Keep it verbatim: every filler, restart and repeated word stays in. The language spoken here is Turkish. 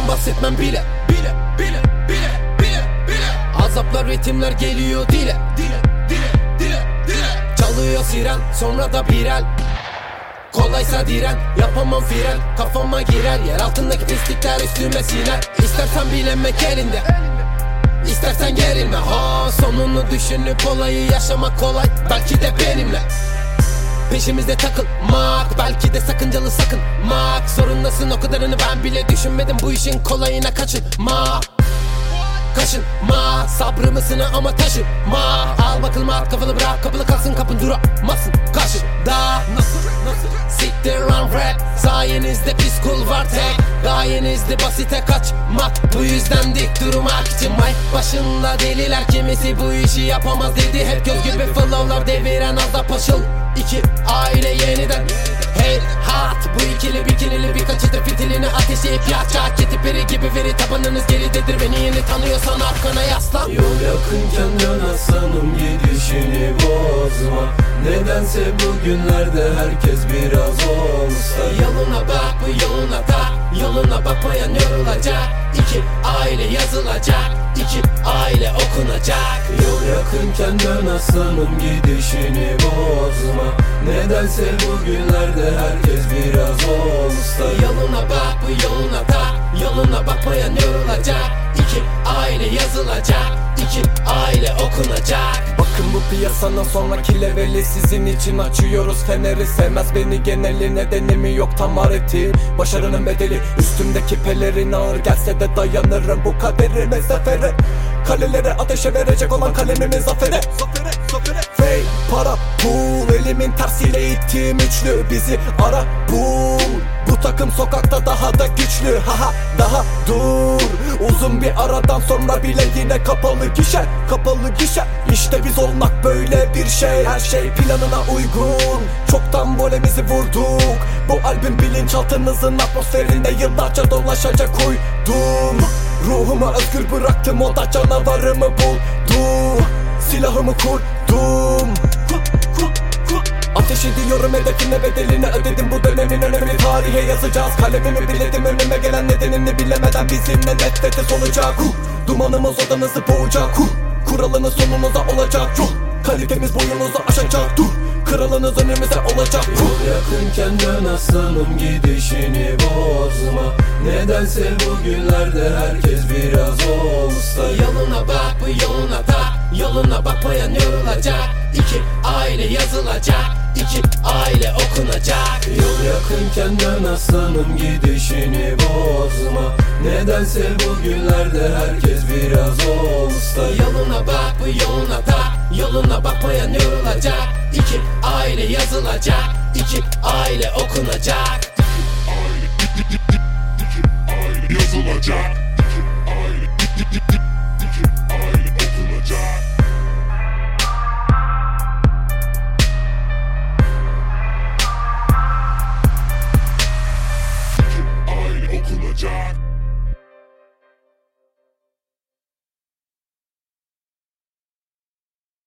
bahsetmem bile. Bile bile bile bile bile. Azaplar ritimler geliyor dile. Dile dile dile dile. Çalıyor siren sonra da birer. Kolaysa diren, yapamam fren. Kafama girer, yer altındaki pislikler üstüme siner. İstersen bilemek elinde, İstersen gerilme. Ha, sonunu düşünüp olayı yaşamak kolay. Belki de benimle peşimizde takılmak, belki de sakıncalı sakınmak. Zorundasın o kadarını ben bile düşünmedim. Bu işin kolayına kaçınma. Kaşınma, sabrımı sına ama taşıma. Al bakalım alt kafalı bırak, kapalı kalsın kapın duramazsın karşıda. Nasıl, nasıl? Siktir lan rap, sayenizde pis kul var tek. Gayenizde basite kaçmak, bu yüzden dik durmak için mic başında deliler. Kimisi bu işi yapamaz dedi, hep göz gibi flowlar deviren az da paşıl. İki aile yeniden, hey hat. Bu ikili bikinili birkaç etir fitilini ateşleyip yakacak. Ketipleri gibi veri tabanınız geridedir. Beni yeni tanıyorsan arkana yaslan. Yol yakınken dön aslanım, gidişini bozma. Nedense bugünlerde herkes biraz olsa. Yoluna bak, bu yoluna tak. Yoluna bakmayan yorulacak. İki aile yazılacak, iki aile okunacak. Yol yakınken dön aslanım, gidişini bozma. Nedense bugünlerde herkes biraz olsa. Yoluna bak, bu yoluna tak. Yoluna bakmayan yorulacak. İki aile yazılacak, iki aile okunacak. Bakın bu piyasanın sonraki leveli sizin için açıyoruz feneri. Sevmez beni geneli, nedeni mi yok tam areti. Başarının bedeli üstümdeki pelerin ağır gelse de dayanırım bu kaderime zafere. Kalelere ateşe verecek olan kalemimin zafere. Zafere, zafere. Fey, para, pul, elimin tersiyle ittiğim üçlü bizi ara bul. Bu takım sokakta daha da güçlü, haha daha dur. Uzun bir aradan sonra bile yine kapalı gişe. Kapalı gişe, işte biz olmak böyle bir şey. Her şey planına uygun, çoktan volemizi vurduk. Bu albüm bilinçaltınızın atmosferinde yıllarca dolaşacak uydum. Ruhumu özgür bıraktım, o da canavarımı buldum. Silahımı kurdum, ateş ediyorum hedefine, bedelini ödedim. Bu dönemin önemi tarihe yazacağız. Kalemimi biledim, önüme gelen nedenini bilemeden bizimle nefrete solacak. Huh, dumanımız odanızı boğacak. Huh, kuralınız sonunuza olacak. Huh, kalitemiz boyunuzu aşacak. Dur, kralınız önümüze olacak. Yol yakınken dön aslanım, gidişini bozma. Nedense bugünlerde herkes biraz olsa. Yoluna bak, bu yoluna tak. Yoluna bakmayan yorulacak. İki aile yazılacak, iki aile okunacak. Yol yakınken dön aslanım, gidişini bozma. Nedense bugünlerde herkes biraz olsa. Yoluna bak, bu yoluna tak. Yoluna bakmayan yorulacak. İki aile yazılacak, iki aile okunacak. İki aile yazılacak.